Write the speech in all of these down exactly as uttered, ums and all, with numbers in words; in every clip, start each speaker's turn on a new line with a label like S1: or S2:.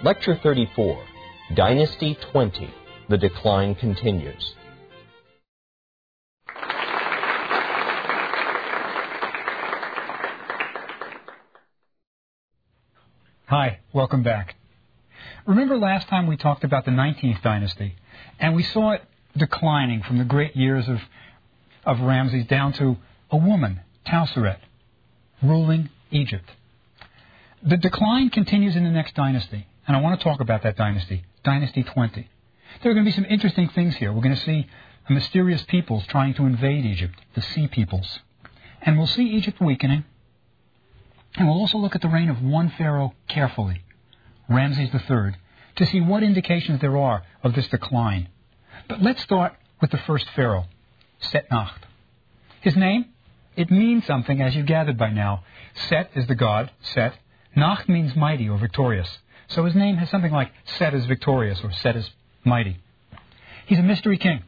S1: Lecture thirty-four, Dynasty twenty, The Decline Continues.
S2: Hi, welcome back. Remember last time we talked about the nineteenth dynasty, and we saw it declining from the great years of, of Ramses down to a woman, Tauseret, ruling Egypt. The decline continues in the next dynasty, and I want to talk about that dynasty, Dynasty twenty. There are going to be some interesting things here. We're going to see mysterious peoples trying to invade Egypt, the Sea Peoples. And we'll see Egypt weakening, and we'll also look at the reign of one pharaoh carefully, Ramses the third, to see what indications there are of this decline. But let's start with the first pharaoh, Setnacht. His name, it means something, as you've gathered by now. Set is the god, Set. Nacht means mighty or victorious. So his name has something like Set is victorious or Set is mighty. He's a mystery king.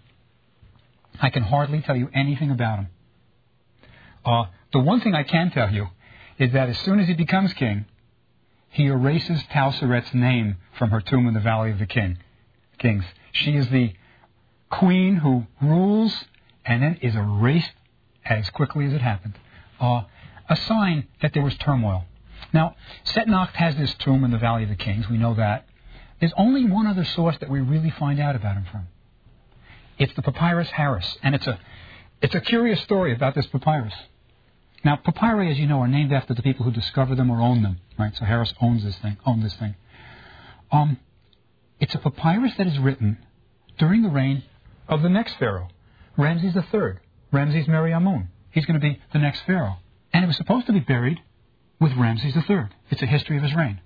S2: I can hardly tell you anything about him. Uh, the one thing I can tell you is that as soon as he becomes king, he erases Tauseret's name from her tomb in the Valley of the King, Kings. She is the queen who rules and then is erased as quickly as it happened. Uh, a sign that there was turmoil. Now, Setnacht has this tomb in the Valley of the Kings. We know that. There's only one other source that we really find out about him from. It's the Papyrus Harris, and it's a it's a curious story about this papyrus. Now, papyri, as you know, are named after the people who discover them or own them, right? So Harris owns this thing, owned this thing. Um, it's a papyrus that is written during the reign of the next pharaoh, Ramses the third, Ramses Meri-Amun. He's going to be the next pharaoh. And it was supposed to be buried with Ramses the third. It's a history of his reign.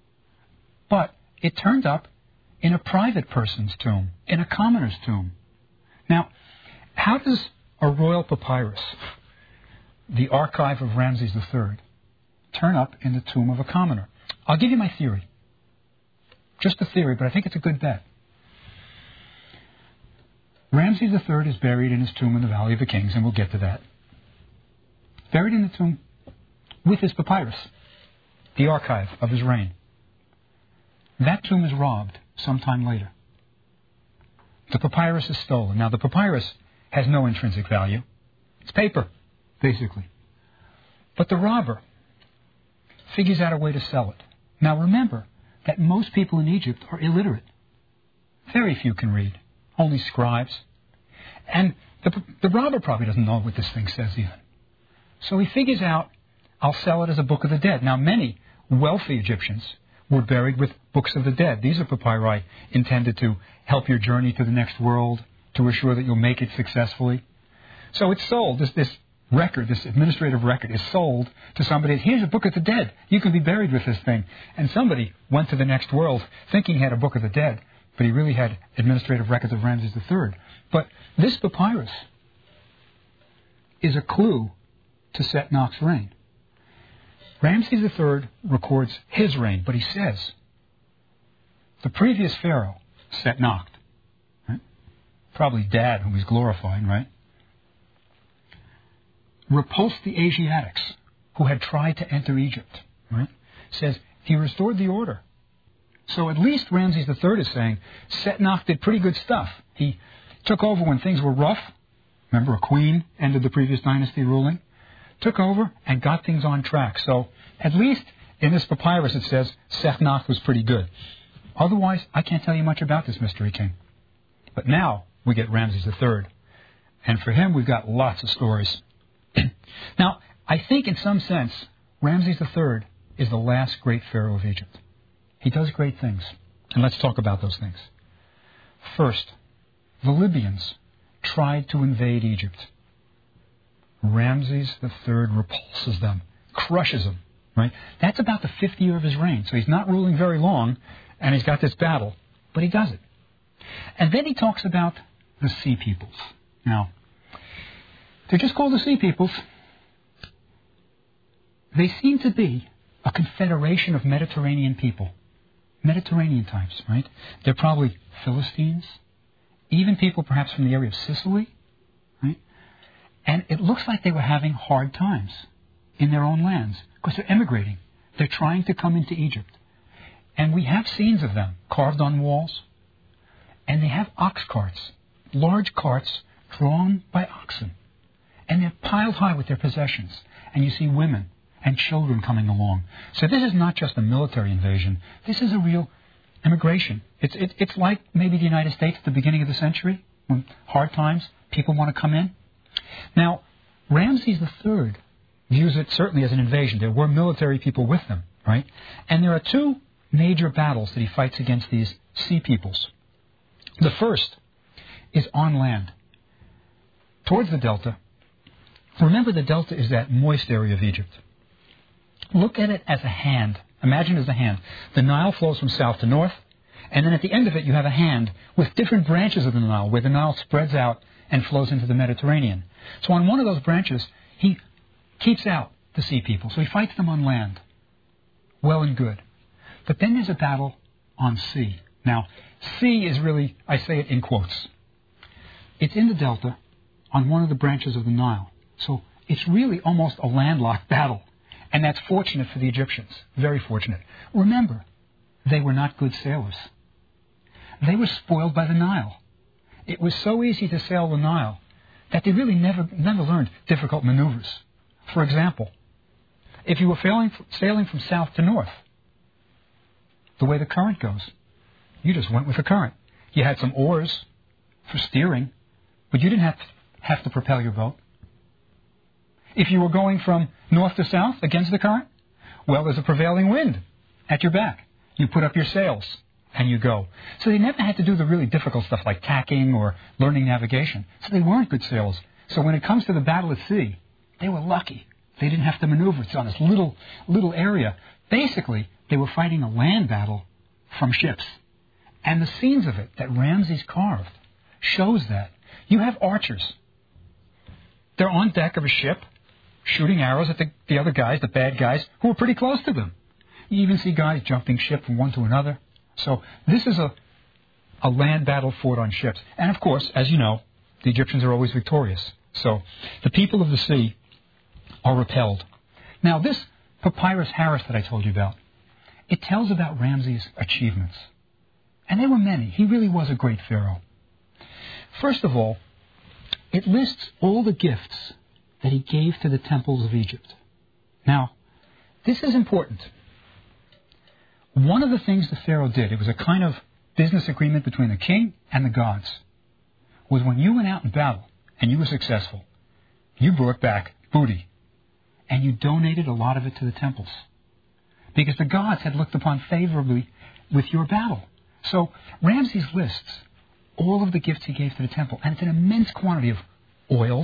S2: But it turned up in a private person's tomb, in a commoner's tomb. Now, how does a royal papyrus, the archive of Ramses the third, turn up in the tomb of a commoner? I'll give you my theory. Just a theory, but I think it's a good bet. Ramses the third is buried in his tomb in the Valley of the Kings, and we'll get to that. Buried in the tomb with his papyrus, the archive of his reign. That tomb is robbed sometime later. The papyrus is stolen. Now, the papyrus has no intrinsic value. It's paper, basically. But the robber figures out a way to sell it. Now, remember that most people in Egypt are illiterate. Very few can read. Only scribes. And the, the robber probably doesn't know what this thing says even. So he figures out, I'll sell it as a book of the dead. Now, many wealthy Egyptians were buried with books of the dead. These are papyri intended to help your journey to the next world, to assure that you'll make it successfully. So it's sold. This, this record, this administrative record, is sold to somebody. Here's a book of the dead. You can be buried with this thing. And somebody went to the next world thinking he had a book of the dead, but he really had administrative records of Ramses the third. But this papyrus is a clue to Setnacht's reign. Ramses the third records his reign, but he says the previous pharaoh, Setnacht, right? Probably dad whom he's glorifying, right? Repulsed the Asiatics who had tried to enter Egypt, right? Says he restored the order. So at least Ramses the third is saying Setnacht did pretty good stuff. He took over when things were rough. Remember, a queen ended the previous dynasty ruling. Took over and got things on track. So at least in this papyrus it says Setnacht was pretty good. Otherwise, I can't tell you much about this mystery king. But now we get Ramses the third. And for him, we've got lots of stories. Now, I think in some sense, Ramses the third is the last great pharaoh of Egypt. He does great things. And let's talk about those things. First, the Libyans tried to invade Egypt. Ramses the third repulses them, crushes them, right? That's about the fifth year of his reign. So he's not ruling very long, and he's got this battle, but he does it. And then he talks about the Sea Peoples. Now, they're just called the Sea Peoples. They seem to be a confederation of Mediterranean people, Mediterranean types, right? They're probably Philistines, even people perhaps from the area of Sicily, right? And it looks like they were having hard times in their own lands because they're emigrating. They're trying to come into Egypt. And we have scenes of them carved on walls. And they have ox carts, large carts drawn by oxen. And they're piled high with their possessions. And you see women and children coming along. So this is not just a military invasion. This is a real immigration. It's, it, it's like maybe the United States at the beginning of the century, when hard times, people want to come in. Now, Ramses the Third views it certainly as an invasion. There were military people with them, right? And there are two major battles that he fights against these sea peoples. The first is on land, towards the delta. Remember, the delta is that moist area of Egypt. Look at it as a hand. Imagine it as a hand. The Nile flows from south to north, and then at the end of it you have a hand with different branches of the Nile, where the Nile spreads out and flows into the Mediterranean. So on one of those branches, he keeps out the sea people. So he fights them on land. Well and good. But then there's a battle on sea. Now, sea is really, I say it in quotes. It's in the delta on one of the branches of the Nile. So it's really almost a landlocked battle. And that's fortunate for the Egyptians. Very fortunate. Remember, they were not good sailors. They were spoiled by the Nile. It was so easy to sail the Nile that they really never, never learned difficult maneuvers. For example, if you were sailing, sailing from south to north, the way the current goes, you just went with the current. You had some oars for steering, but you didn't have to, have to propel your boat. If you were going from north to south against the current, well, there's a prevailing wind at your back. You put up your sails and you go. So they never had to do the really difficult stuff like tacking or learning navigation. So they weren't good sailors. So when it comes to the battle at sea, they were lucky. They didn't have to maneuver. It's on this little, little area. Basically, they were fighting a land battle from ships. And the scenes of it that Ramses carved shows that. You have archers. They're on deck of a ship, shooting arrows at the, the other guys, the bad guys, who are pretty close to them. You even see guys jumping ship from one to another. So this is a, a land battle fought on ships. And of course, as you know, the Egyptians are always victorious. So the people of the sea are repelled. Now this Papyrus Harris that I told you about, it tells about Ramses' achievements. And there were many. He really was a great pharaoh. First of all, it lists all the gifts that he gave to the temples of Egypt. Now, this is important. One of the things the pharaoh did, it was a kind of business agreement between the king and the gods, was when you went out in battle and you were successful, you brought back booty and you donated a lot of it to the temples because the gods had looked upon favorably with your battle. So Ramses lists all of the gifts he gave to the temple, and it's an immense quantity of oils,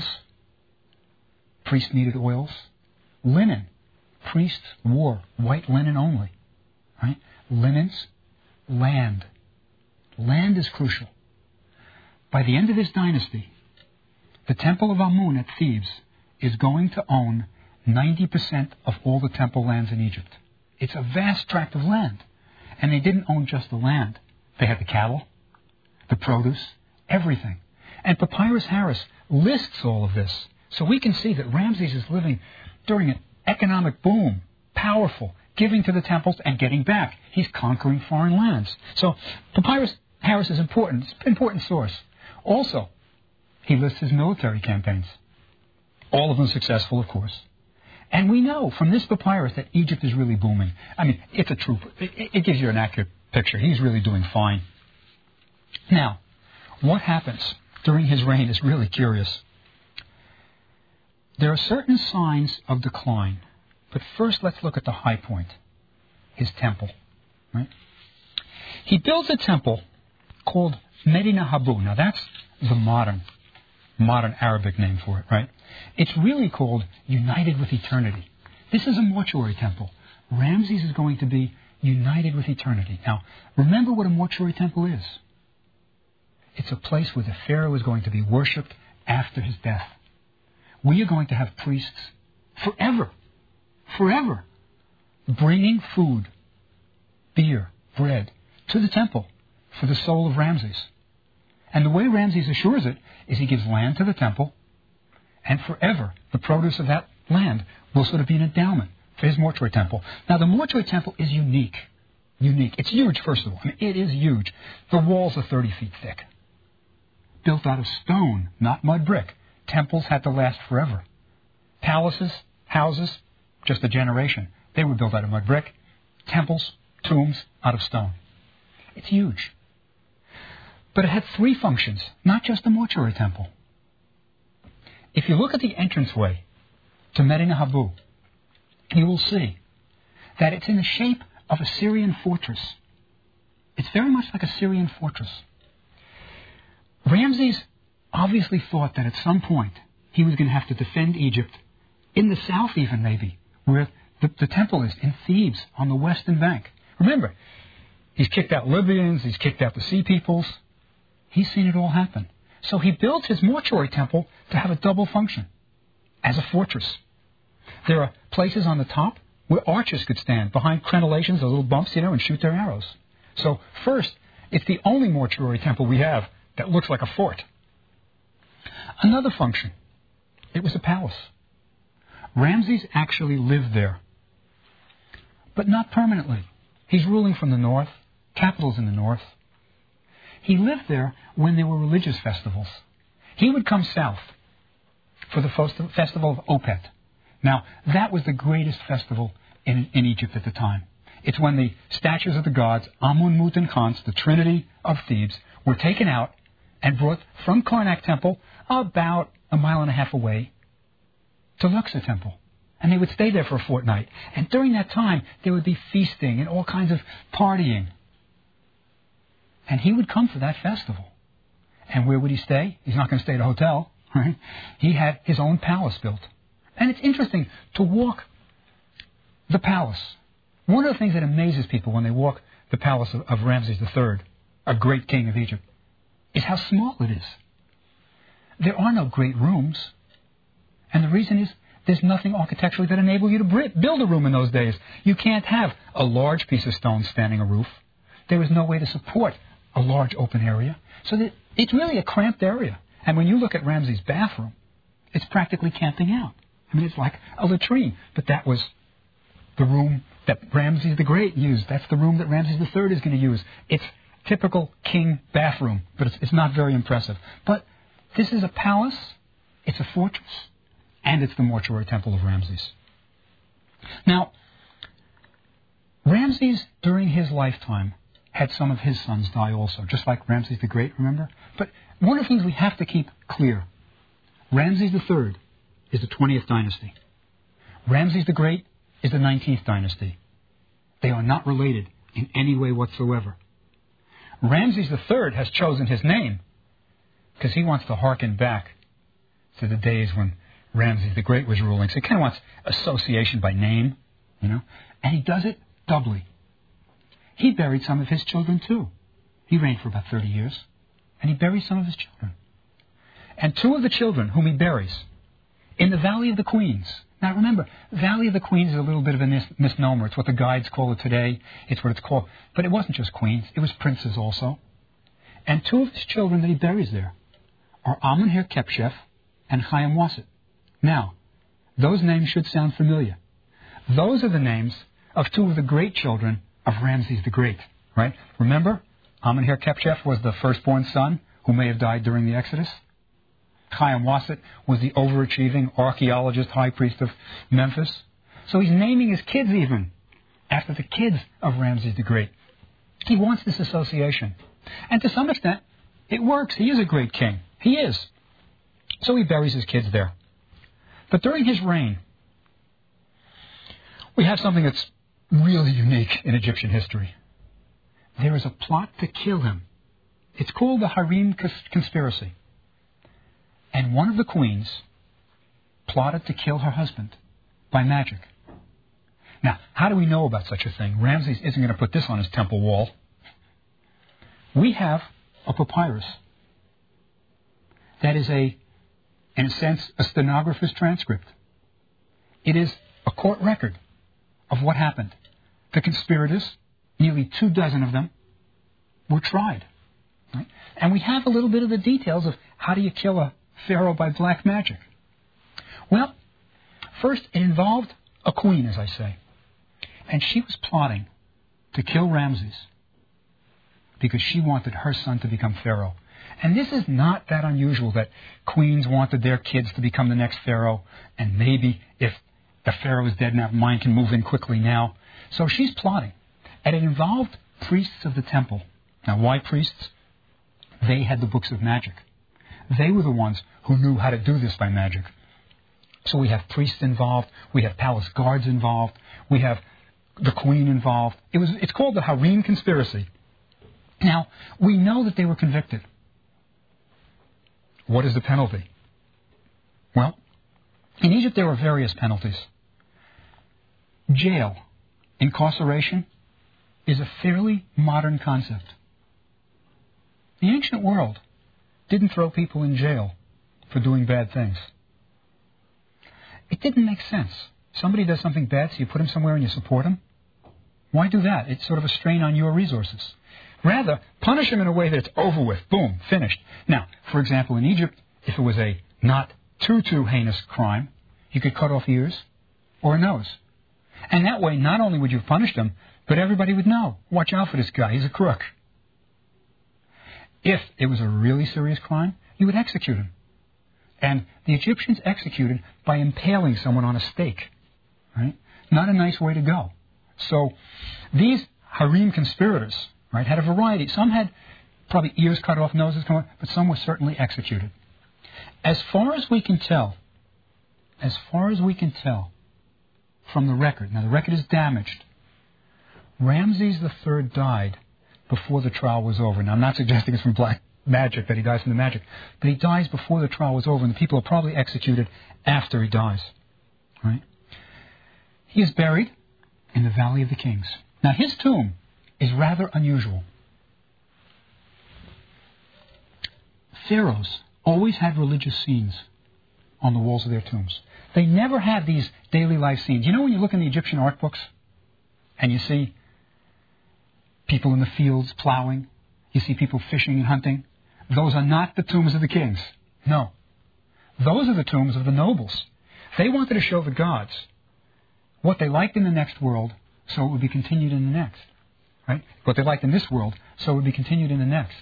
S2: priest needed oils, linen, priests wore white linen only, right? Linens, land. Land is crucial. By the end of his dynasty, the temple of Amun at Thebes is going to own ninety percent of all the temple lands in Egypt. It's a vast tract of land. And they didn't own just the land. They had the cattle, the produce, everything. And Papyrus Harris lists all of this. So we can see that Ramses is living during an economic boom, powerful, giving to the temples and getting back. He's conquering foreign lands. So Papyrus Harris is important. It's an important source. Also, he lists his military campaigns. All of them successful, of course. And we know from this papyrus that Egypt is really booming. I mean, it's a true, it, it gives you an accurate picture. He's really doing fine. Now, what happens during his reign is really curious. There are certain signs of decline. But first, let's look at the high point, his temple. Right? He builds a temple called Medina Habu. Now, that's the modern, modern Arabic name for it, right? It's really called United with Eternity. This is a mortuary temple. Ramses is going to be united with eternity. Now, remember what a mortuary temple is. It's a place where the pharaoh is going to be worshipped after his death. We are going to have priests forever, forever, bringing food, beer, bread to the temple for the soul of Ramses. And the way Ramses assures it is he gives land to the temple, and forever the produce of that land will sort of be an endowment for his mortuary temple. Now, the mortuary temple is unique. unique. It's huge, first of all. I mean, it is huge. The walls are thirty feet thick. Built out of stone, not mud brick. Temples had to last forever. Palaces, houses, just a generation. They were built out of mud brick. Temples, tombs, out of stone. It's huge. But it had three functions, not just a mortuary temple. If you look at the entranceway to Medina Habu, you will see that it's in the shape of a Syrian fortress. It's very much like a Syrian fortress. Ramses obviously thought that at some point he was going to have to defend Egypt, in the south even maybe, where the, the temple is, in Thebes on the western bank. Remember, he's kicked out Libyans, he's kicked out the Sea Peoples. He's seen it all happen. So he built his mortuary temple to have a double function, as a fortress. There are places on the top where archers could stand behind crenellations, those little bumps, you know, and shoot their arrows. So first, it's the only mortuary temple we have that looks like a fort. Another function, it was a palace. Ramses actually lived there, but not permanently. He's ruling from the north, capital's in the north. He lived there when there were religious festivals. He would come south for the festival of Opet. Now, that was the greatest festival in, in Egypt at the time. It's when the statues of the gods, Amun, Mut, and Khans, the trinity of Thebes, were taken out and brought from Karnak Temple about a mile and a half away to Luxor Temple. And they would stay there for a fortnight. And during that time, there would be feasting and all kinds of partying. And he would come for that festival. And where would he stay? He's not going to stay at a hotel, right? He had his own palace built. And it's interesting to walk the palace. One of the things that amazes people when they walk the palace of, of Ramses the Third, a great king of Egypt, is how small it is. There are no great rooms. And the reason is there's nothing architecturally that enables you to build a room in those days. You can't have a large piece of stone spanning a roof. There was no way to support a large open area. So that it's really a cramped area. And when you look at Ramses' bathroom, it's practically camping out. I mean, it's like a latrine. But that was the room that Ramses the Great used. That's the room that Ramses the Third is going to use. It's typical king bathroom, but it's, it's not very impressive. But this is a palace, it's a fortress, and it's the mortuary temple of Ramses. Now, Ramses, during his lifetime, had some of his sons die also, just like Ramses the Great, remember? But one of the things we have to keep clear, Ramses the Third is the twentieth dynasty. Ramses the Great is the nineteenth dynasty. They are not related in any way whatsoever. Ramses the Third has chosen his name because he wants to hearken back to the days when Ramses the Great was ruling. So he kind of wants association by name, you know. And he does it doubly. He buried some of his children too. He reigned for about thirty years. And he buried some of his children. And two of the children whom he buries in the Valley of the Queens. Now remember, Valley of the Queens is a little bit of a mis- misnomer. It's what the guides call it today. It's what it's called. But it wasn't just queens. It was princes also. And two of his children that he buries there are Amenhotep and Chaim Wasset. Now, those names should sound familiar. Those are the names of two of the great children of Ramses the Great, right? Remember, Amenhotep was the firstborn son who may have died during the Exodus. Chaim Wasset was the overachieving archaeologist, high priest of Memphis. So he's naming his kids even after the kids of Ramses the Great. He wants this association. And to some extent, it works. He is a great king. He is. So he buries his kids there. But during his reign, we have something that's really unique in Egyptian history. There is a plot to kill him. It's called the Harem Conspiracy. And one of the queens plotted to kill her husband by magic. Now, how do we know about such a thing? Ramses isn't going to put this on his temple wall. We have a papyrus that is a, in a sense, a stenographer's transcript. It is a court record of what happened. The conspirators, nearly two dozen of them, were tried. Right? And we have a little bit of the details of how do you kill a pharaoh by black magic. Well, first it involved a queen, as I say. And she was plotting to kill Ramses because she wanted her son to become pharaoh. And this is not that unusual that queens wanted their kids to become the next pharaoh, and maybe if the pharaoh is dead now, mine can move in quickly now. So she's plotting. And it involved priests of the temple. Now, why priests? They had the books of magic. They were the ones who knew how to do this by magic. So we have priests involved. We have palace guards involved. We have the queen involved. It was, it's called the Harem Conspiracy. Now, we know that they were convicted. What is the penalty? Well, in Egypt there were various penalties. Jail, incarceration, is a fairly modern concept. The ancient world didn't throw people in jail for doing bad things. It didn't make sense. Somebody does something bad, so you put him somewhere and you support him. Why do that? It's sort of a strain on your resources. Rather, punish him in a way that it's over with. Boom, finished. Now, for example, in Egypt, if it was a not too, too heinous crime, you could cut off ears or a nose. And that way, not only would you have punished him, but everybody would know. Watch out for this guy. He's a crook. If it was a really serious crime, you would execute him. And the Egyptians executed by impaling someone on a stake. Right? Not a nice way to go. So these harem conspirators, right, had a variety. Some had probably ears cut off, noses cut off, but some were certainly executed. As far as we can tell, as far as we can tell from the record, now the record is damaged, Ramses the Third died before the trial was over. Now I'm not suggesting it's from black magic, that he dies from the magic, but he dies before the trial was over, and the people are probably executed after he dies. Right? He is buried in the Valley of the Kings. Now his tomb is rather unusual. Pharaohs always had religious scenes on the walls of their tombs. They never had these daily life scenes. You know when you look in the Egyptian art books and you see people in the fields plowing, you see people fishing and hunting, those are not the tombs of the kings. No. Those are the tombs of the nobles. They wanted to show the gods what they liked in the next world, so it would be continued in the next. Right? What they liked in this world, so it would be continued in the next.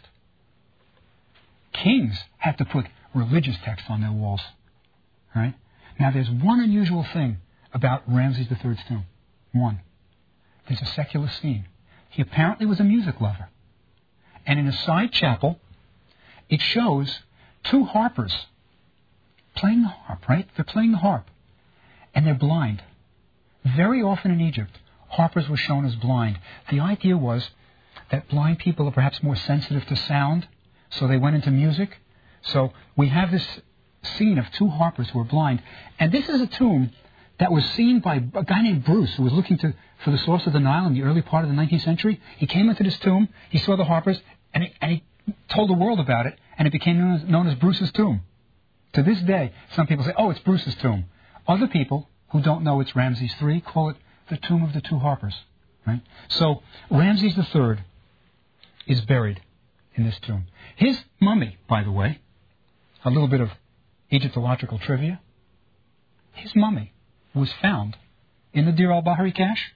S2: Kings had to put religious text on their walls. Right? Now, there's one unusual thing about Ramses the Third's tomb. One. There's a secular scene. He apparently was a music lover. And in a side chapel, it shows two harpers playing the harp, right? They're playing the harp. And they're blind. Very often in Egypt, harpers were shown as blind. The idea was that blind people are perhaps more sensitive to sound, so they went into music. So we have this scene of two harpers who are blind. And this is a tomb that was seen by a guy named Bruce, who was looking to, for the source of the Nile in the early part of the nineteenth century. He came into this tomb, he saw the harpers, and he, and he told the world about it, and it became known as, known as Bruce's tomb. To this day, some people say, oh, it's Bruce's tomb. Other people who don't know it's Ramses the Third call it the tomb of the two harpers. Right? So Ramses the Third is buried in this tomb. His mummy, by the way, a little bit of Egyptological trivia, his mummy was found in the Deir al-Bahari cache.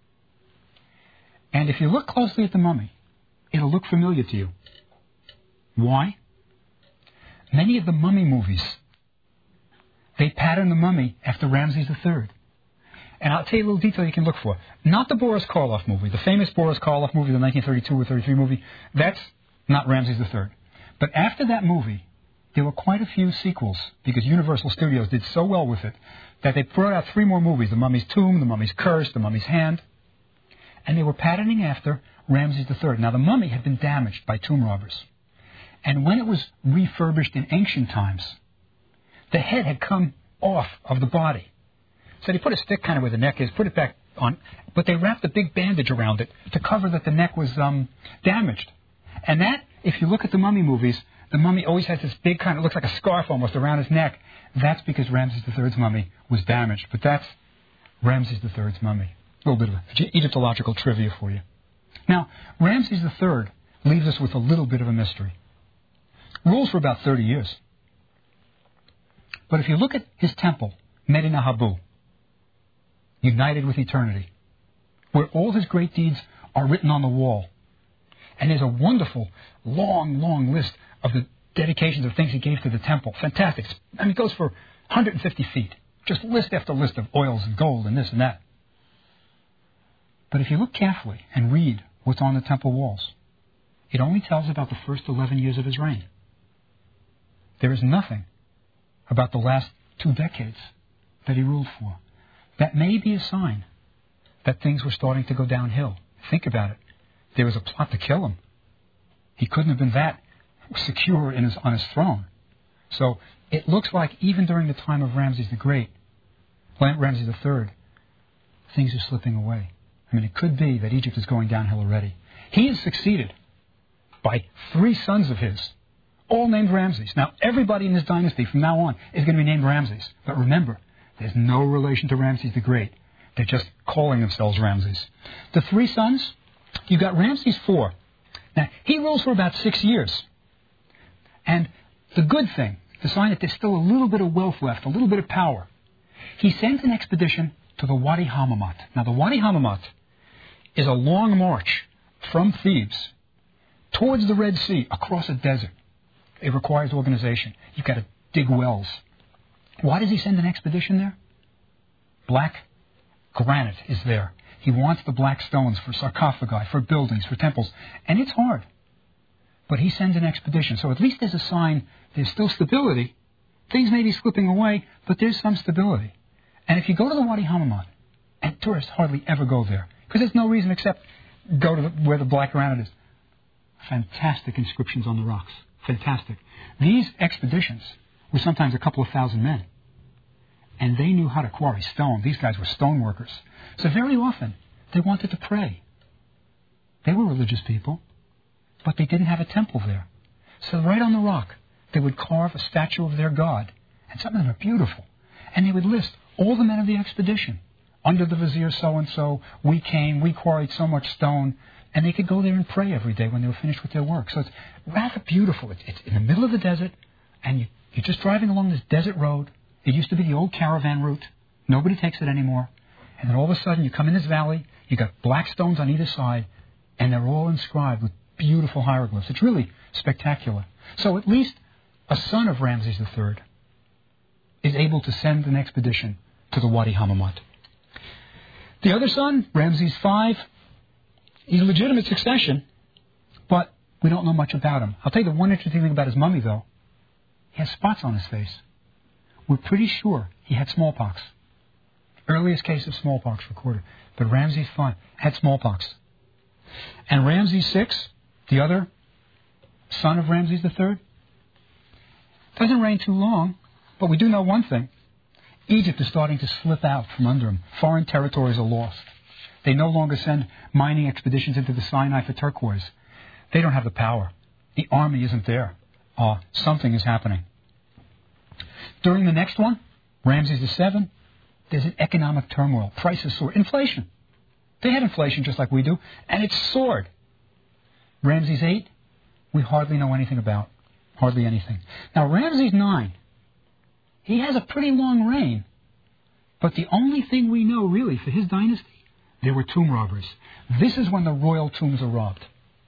S2: And if you look closely at the mummy, it'll look familiar to you. Why? Many of the mummy movies, they pattern the mummy after Ramses the Third. And I'll tell you a little detail you can look for. Not the Boris Karloff movie, the famous Boris Karloff movie, the nineteen thirty-two or thirty-three movie. That's not Ramses the Third. But after that movie, there were quite a few sequels, because Universal Studios did so well with it that they brought out three more movies: The Mummy's Tomb, The Mummy's Curse, The Mummy's Hand. And they were patterning after Ramses the Third. Now, the mummy had been damaged by tomb robbers. And when it was refurbished in ancient times, the head had come off of the body. So they put a stick kind of where the neck is, put it back on, but they wrapped a big bandage around it to cover that the neck was um, damaged. And that, if you look at the mummy movies, the mummy always has this big kind of, looks like a scarf almost around his neck. That's because Ramses the Third's mummy was damaged. But that's Ramses the Third's mummy. A little bit of Egyptological trivia for you. Now, Ramses the Third leaves us with a little bit of a mystery. Rules for about thirty years. But if you look at his temple, Medina Habu, united with eternity, where all his great deeds are written on the wall. And there's a wonderful, long, long list of the dedications of things he gave to the temple. Fantastic. I mean, it goes for one hundred fifty feet. Just list after list of oils and gold and this and that. But if you look carefully and read what's on the temple walls, it only tells about the first eleven years of his reign. There is nothing about the last two decades that he ruled for. That may be a sign that things were starting to go downhill. Think about it. There was a plot to kill him. He couldn't have been that secure in his, on his throne. So it looks like even during the time of Ramses the Great, Ramses the Third, things are slipping away. I mean, it could be that Egypt is going downhill already. He is succeeded by three sons of his, all named Ramses. Now, everybody in this dynasty from now on is going to be named Ramses. But remember, there's no relation to Ramses the Great. They're just calling themselves Ramses. The three sons, you've got Ramses the Fourth. Now, he rules for about six years. And the good thing, the sign that there's still a little bit of wealth left, a little bit of power, he sends an expedition to the Wadi Hammamat. Now, the Wadi Hammamat is a long march from Thebes towards the Red Sea, across a desert. It requires organization. You've got to dig wells. Why does he send an expedition there? Black granite is there. He wants the black stones for sarcophagi, for buildings, for temples. And it's hard. But he sends an expedition. So at least there's a sign there's still stability. Things may be slipping away, but there's some stability. And if you go to the Wadi Hammamat, and tourists hardly ever go there, because there's no reason except go to the, where the black granite is. Fantastic inscriptions on the rocks. Fantastic. These expeditions were sometimes a couple of thousand men. And they knew how to quarry stone. These guys were stone workers. So very often, they wanted to pray. They were religious people, but they didn't have a temple there. So right on the rock, they would carve a statue of their god. And some of them are beautiful. And they would list all the men of the expedition. Under the vizier so-and-so, we came, we quarried so much stone. And they could go there and pray every day when they were finished with their work. So it's rather beautiful. It's, it's in the middle of the desert, and you, you're just driving along this desert road. It used to be the old caravan route. Nobody takes it anymore. And then all of a sudden, you come in this valley, you've got black stones on either side, and they're all inscribed with beautiful hieroglyphs. It's really spectacular. So at least a son of Ramses the Third is able to send an expedition to the Wadi Hammamat. The other son, Ramses the Fifth, he's a legitimate succession, but we don't know much about him. I'll tell you the one interesting thing about his mummy, though. He has spots on his face. We're pretty sure he had smallpox. Earliest case of smallpox recorded. But Ramses the Fifth had smallpox. And Ramses the Sixth, the other son of Ramses the Third, doesn't reign too long, but we do know one thing. Egypt is starting to slip out from under him. Foreign territories are lost. They no longer send mining expeditions into the Sinai for turquoise. They don't have the power. The army isn't there. Uh, something is happening. During the next one, Ramses the Seventh, there's an economic turmoil. Prices soar. Inflation. They had inflation just like we do, and it soared. Ramses the Eighth, we hardly know anything about. Hardly anything. Now, Ramses the Ninth, he has a pretty long reign, but the only thing we know really for his dynasty, there were tomb robbers. This is when the royal tombs are robbed.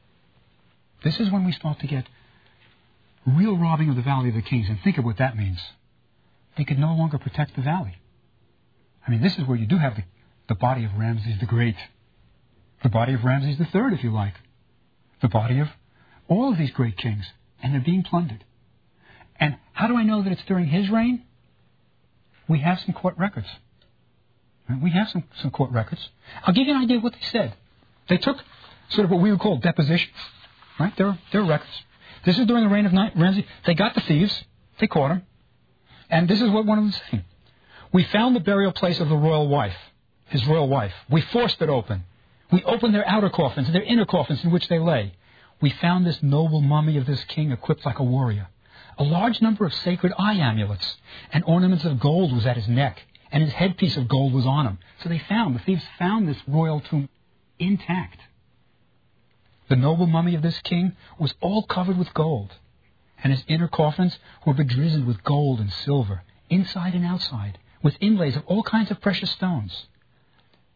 S2: This is when we start to get real robbing of the Valley of the Kings. And think of what that means. They could no longer protect the valley. I mean, this is where you do have the, the body of Ramses the Great. The body of Ramses the Third, if you like. The body of all of these great kings. And they're being plundered. And how do I know that it's during his reign? We have some court records. We have some, some court records. I'll give you an idea of what they said. They took sort of what we would call depositions. Right? There, there are records. This is during the reign of Ramses. They got the thieves. They caught them. And this is what one of them said. We found the burial place of the royal wife, his royal wife. We forced it open. We opened their outer coffins and their inner coffins in which they lay. We found this noble mummy of this king equipped like a warrior. A large number of sacred eye amulets and ornaments of gold was at his neck, and his headpiece of gold was on him. So they found, the thieves found this royal tomb intact. The noble mummy of this king was all covered with gold, and his inner coffins were bedrizzled with gold and silver, inside and outside, with inlays of all kinds of precious stones.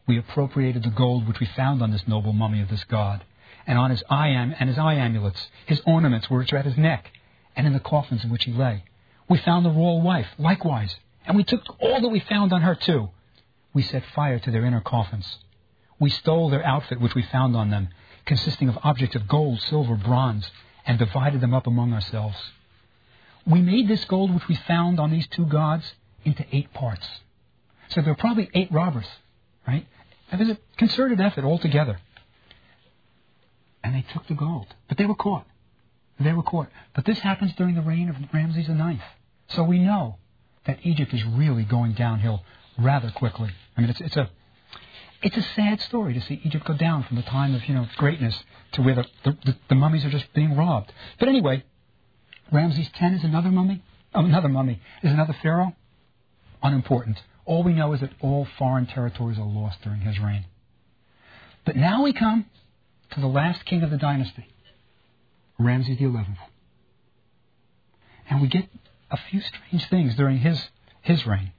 S2: we appropriated the gold which we found on this noble mummy of this god, and on his eye am- and his eye amulets, his ornaments which were at his neck, and in the coffins in which he lay. We found the royal wife, likewise, and we took all that we found on her too. We set fire to their inner coffins. We stole their outfit which we found on them, consisting of objects of gold, silver, bronze, and divided them up among ourselves. We made this gold which we found on these two gods into eight parts. So there were probably eight robbers, right? It was a concerted effort altogether. And they took the gold. But they were caught. They were caught. But this happens during the reign of Ramses the Ninth. So we know that Egypt is really going downhill rather quickly. I mean, it's, it's a it's a sad story to see Egypt go down from the time of, you know, greatness to where the, the, the mummies are just being robbed. But anyway, Ramses X is another mummy. Oh, another mummy is another pharaoh. Unimportant. All we know is that all foreign territories are lost during his reign. But now we come to the last king of the dynasty, Ramses the Eleventh. And we get a few strange things during his, his reign.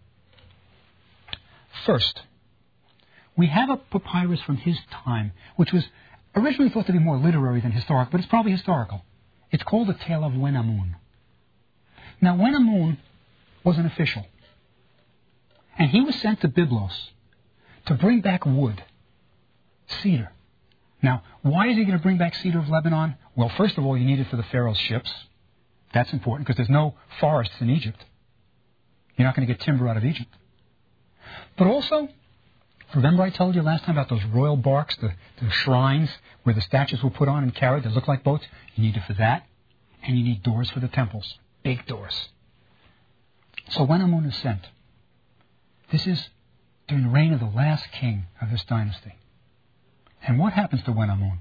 S2: First, we have a papyrus from his time, which was originally thought to be more literary than historic, but it's probably historical. It's called the Tale of Wenamun. Now, Wenamun was an official, and he was sent to Byblos to bring back wood, cedar. Now, why is he going to bring back cedar of Lebanon? Well, first of all, you need it for the Pharaoh's ships. That's important because there's no forests in Egypt. You're not going to get timber out of Egypt. But also, remember I told you last time about those royal barks, the, the shrines where the statues were put on and carried that look like boats? You need it for that, and you need doors for the temples, big doors. So Wenamun is sent. This is during the reign of the last king of this dynasty. And what happens to Wenamun?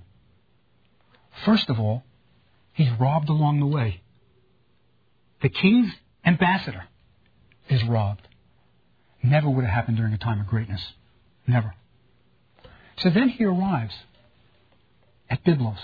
S2: First of all, he's robbed along the way. The king's ambassador is robbed. Never would have happened during a time of greatness. Never. So then he arrives at Byblos.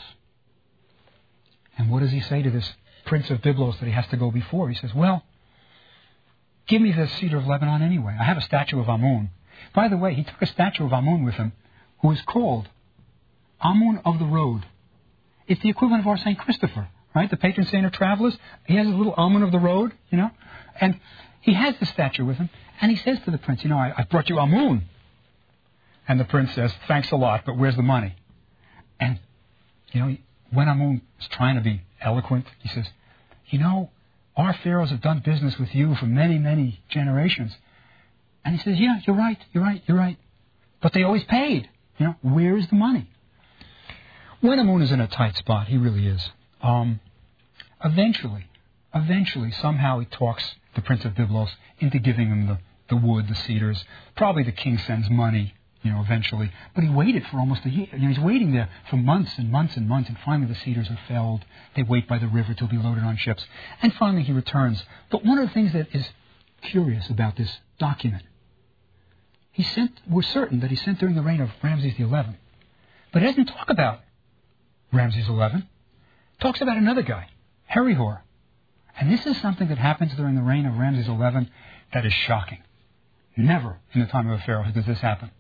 S2: And what does he say to this prince of Byblos that he has to go before? He says, well, give me the cedar of Lebanon anyway. I have a statue of Amun. By the way, he took a statue of Amun with him, who is called Amun of the Road. It's the equivalent of our Saint Christopher, right? The patron saint of travelers. He has a little Amun of the Road, you know. And he has the statue with him, and he says to the prince, you know, I, I brought you Amun. And the prince says, thanks a lot, but where's the money? And, you know, when Amun is trying to be eloquent, he says, you know, our pharaohs have done business with you for many, many generations. And he says, yeah, you're right, you're right, you're right. But they always paid. You know, where is the money? Wenamun is in a tight spot. He really is. Um, eventually, eventually, somehow he talks the Prince of Byblos into giving him the, the wood, the cedars. Probably the king sends money, you know, eventually. But he waited for almost a year. You know, he's waiting there for months and months and months, and finally the cedars are felled. They wait by the river till be loaded on ships. And finally he returns. But one of the things that is curious about this document, he sent, we're certain that he sent during the reign of Ramses the Eleventh. But it doesn't talk about Ramses the Eleventh. It talks about another guy, Herihor. And this is something that happens during the reign of Ramses the Eleventh that is shocking. Never in the time of a pharaoh does this happen.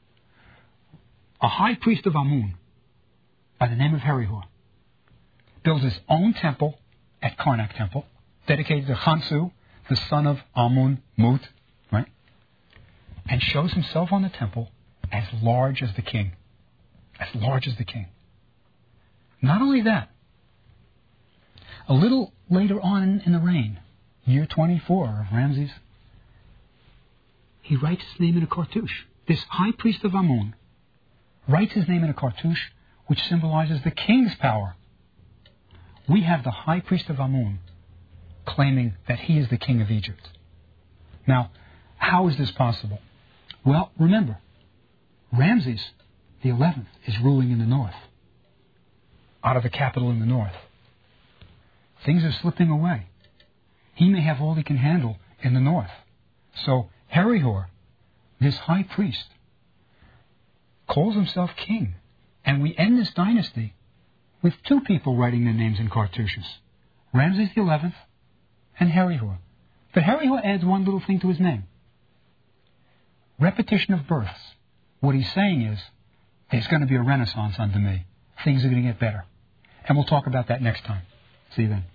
S2: A high priest of Amun, by the name of Herihor, builds his own temple at Karnak Temple, dedicated to Khonsu, the son of Amun Mut, right? And shows himself on the temple as large as the king. As large as the king. Not only that, a little later on in the reign, year twenty-four of Ramses, he writes his name in a cartouche. This high priest of Amun writes his name in a cartouche, which symbolizes the king's power. We have the high priest of Amun claiming that he is the king of Egypt. Now, how is this possible? Well, remember, Ramses the Eleventh is ruling in the north, out of the capital in the north. Things are slipping away. He may have all he can handle in the north. So Herihor, this high priest, calls himself king. And we end this dynasty with two people writing their names in cartouches, Ramses the Eleventh and Herihor. But Herihor adds one little thing to his name. Repetition of births. What he's saying is, there's going to be a renaissance under me. Things are going to get better. And we'll talk about that next time. See you then.